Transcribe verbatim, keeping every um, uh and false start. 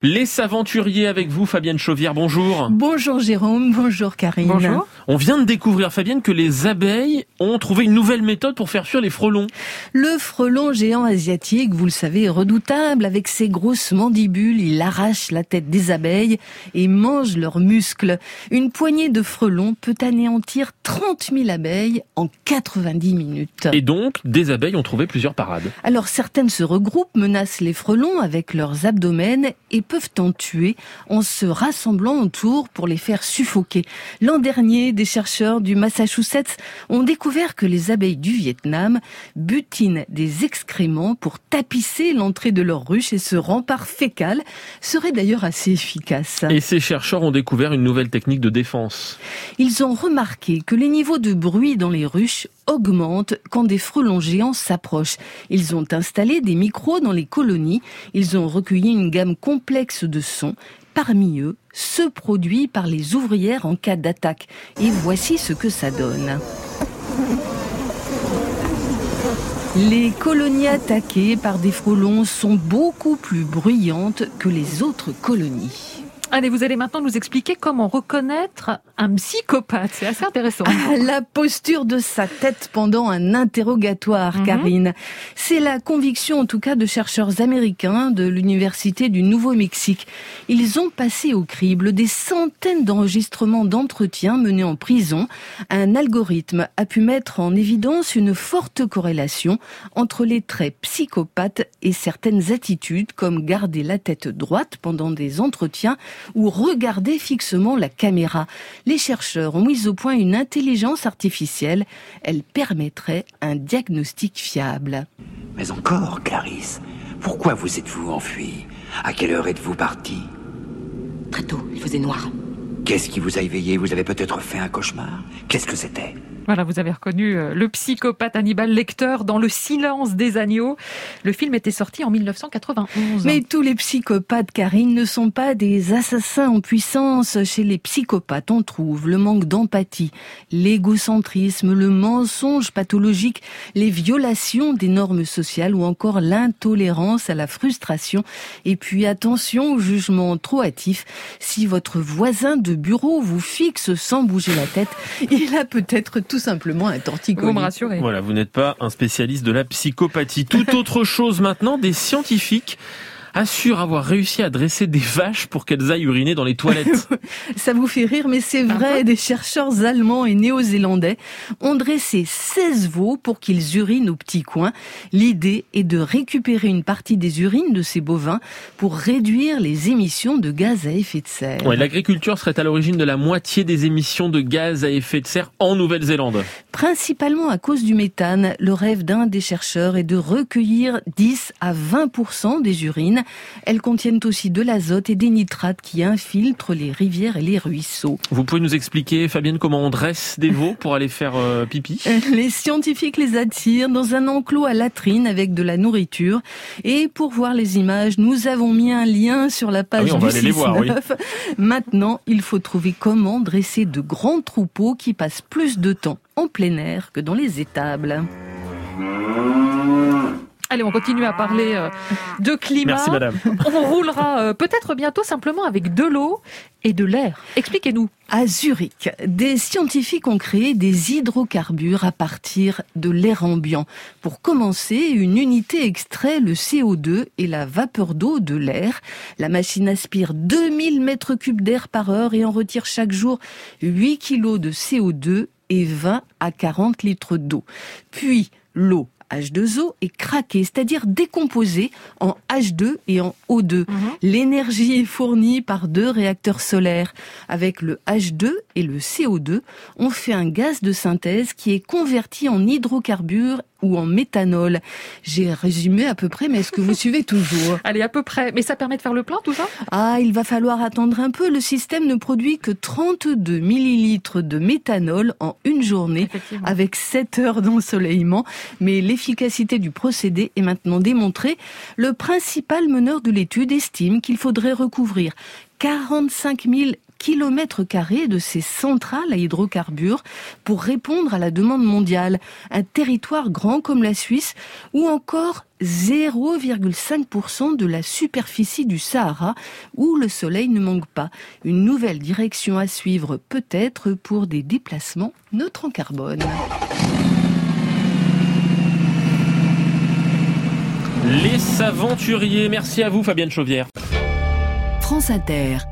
Les Saventuriers avec vous, Fabienne Chauvière, bonjour. Bonjour Jérôme, bonjour Karine. Bonjour. On vient de découvrir, Fabienne, que les abeilles ont trouvé une nouvelle méthode pour faire fuir les frelons. Le frelon géant asiatique, vous le savez, est redoutable. Avec ses grosses mandibules, il arrache la tête des abeilles et mange leurs muscles. Une poignée de frelons peut anéantir trente mille abeilles en quatre-vingt-dix minutes. Et donc, des abeilles ont trouvé plusieurs parades. Alors certaines se regroupent, menacent les frelons avec leurs abdomens et peuvent en tuer en se rassemblant autour pour les faire suffoquer. L'an dernier, des chercheurs du Massachusetts ont découvert que les abeilles du Vietnam butinent des excréments pour tapisser l'entrée de leur ruche et ce rempart fécal serait d'ailleurs assez efficace. Et ces chercheurs ont découvert une nouvelle technique de défense. Ils ont remarqué que les niveaux de bruit dans les ruches augmentent quand des frelons géants s'approchent. Ils ont installé des micros dans les colonies. Ils ont recueilli une gamme complexe de sons. Parmi eux, ceux produits par les ouvrières en cas d'attaque. Et voici ce que ça donne. Les colonies attaquées par des frelons sont beaucoup plus bruyantes que les autres colonies. Allez, vous allez maintenant nous expliquer comment reconnaître un psychopathe. C'est assez intéressant. Ah, la posture de sa tête pendant un interrogatoire, mmh. Karine. C'est la conviction, en tout cas, de chercheurs américains de l'Université du Nouveau-Mexique. Ils ont passé au crible des centaines d'enregistrements d'entretiens menés en prison. Un algorithme a pu mettre en évidence une forte corrélation entre les traits psychopathes et certaines attitudes, comme garder la tête droite pendant des entretiens ou regarder fixement la caméra. Les chercheurs ont mis au point une intelligence artificielle. Elle permettrait un diagnostic fiable. Mais encore, Clarisse, pourquoi vous êtes-vous enfui? À quelle heure êtes-vous parti? Très tôt, il faisait noir. Qu'est-ce qui vous a éveillé? Vous avez peut-être fait un cauchemar? Qu'est-ce que c'était? Voilà, vous avez reconnu le psychopathe Hannibal Lecter dans Le Silence des agneaux. Le film était sorti en dix-neuf cent quatre-vingt-onze. Mais tous les psychopathes, Karine, ne sont pas des assassins en puissance. Chez les psychopathes, on trouve le manque d'empathie, l'égocentrisme, le mensonge pathologique, les violations des normes sociales ou encore l'intolérance à la frustration. Et puis attention au jugement trop hâtif. Si votre voisin de bureau vous fixe sans bouger la tête, il a peut-être tout simplement un torticolis. Vous me rassurez. Voilà, vous n'êtes pas un spécialiste de la psychopathie. Toute autre chose maintenant, des scientifiques assurent avoir réussi à dresser des vaches pour qu'elles aillent uriner dans les toilettes. Ça vous fait rire, mais c'est vrai. Des chercheurs allemands et néo-zélandais ont dressé seize veaux pour qu'ils urinent aux petits coins. L'idée est de récupérer une partie des urines de ces bovins pour réduire les émissions de gaz à effet de serre. Ouais, l'agriculture serait à l'origine de la moitié des émissions de gaz à effet de serre en Nouvelle-Zélande. Principalement à cause du méthane, le rêve d'un des chercheurs est de recueillir dix à vingt pour cent des urines. Elles contiennent aussi de l'azote et des nitrates qui infiltrent les rivières et les ruisseaux. Vous pouvez nous expliquer, Fabienne, comment on dresse des veaux pour aller faire euh, pipi? Les scientifiques les attirent dans un enclos à latrines avec de la nourriture. Et pour voir les images, nous avons mis un lien sur la page ah oui, on du va aller les voir, oui. Maintenant, il faut trouver comment dresser de grands troupeaux qui passent plus de temps en plein air que dans les étables. Allez, on continue à parler euh, de climat. Merci, madame. On roulera euh, peut-être bientôt simplement avec de l'eau et de l'air. Expliquez-nous. À Zurich, des scientifiques ont créé des hydrocarbures à partir de l'air ambiant. Pour commencer, une unité extrait le C O deux et la vapeur d'eau de l'air. La machine aspire deux mille mètres cubes d'air par heure et en retire chaque jour huit kilos de C O deux et vingt à quarante litres d'eau. Puis, l'eau H deux O est craquée, c'est-à-dire décomposée en H deux et en O deux. Mmh. L'énergie est fournie par deux réacteurs solaires. Avec le H deux et le C O deux, on fait un gaz de synthèse qui est converti en hydrocarbures ou en méthanol. J'ai résumé à peu près, mais est-ce que vous suivez toujours? Allez, à peu près. Mais ça permet de faire le plein, tout ça? Ah, il va falloir attendre un peu. Le système ne produit que trente-deux millilitres de méthanol en une journée, avec sept heures d'ensoleillement. Mais l'efficacité du procédé est maintenant démontrée. Le principal meneur de l'étude estime qu'il faudrait recouvrir quarante-cinq mille kilomètres carrés de ces centrales à hydrocarbures pour répondre à la demande mondiale. Un territoire grand comme la Suisse ou encore zéro virgule cinq pour cent de la superficie du Sahara où le soleil ne manque pas. Une nouvelle direction à suivre peut-être pour des déplacements neutres en carbone. Les Saventuriers, merci à vous Fabienne Chauvière. France Inter.